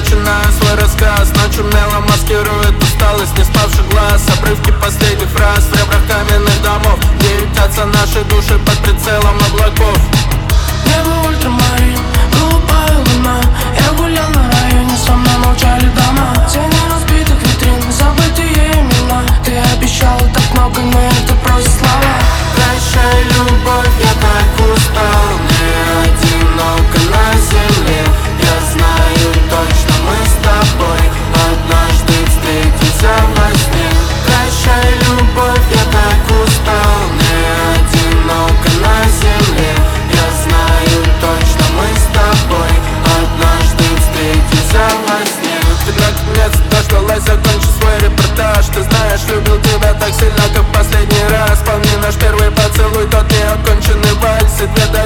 начинаю свой рассказ. Ночь умело маскирует усталость не спавших глаз. Обрывки последних фраз в ребрах каменных домов, где ютятся наши души под прицелом облаков. Небо ультрамарин, голубая луна. Я гулял на районе, со мной молчали дома. Тени разбитых витрин, забытые имена. Ты обещал так много, но это просто слова. Прощай, любовь, я так устал. Мне одиноко на земле. Я знаю точно, мы с тобой однажды встретимся во сне. Прощай, любовь, я так устал. Мне одиноко на земле. Я знаю точно, мы с тобой однажды встретимся во сне. Ты наконец дождалась, закончи свой репортаж. Ты знаешь, любил тебя так сильно, как в последний раз. Помни наш первый поцелуй, тот неоконченный вальс. И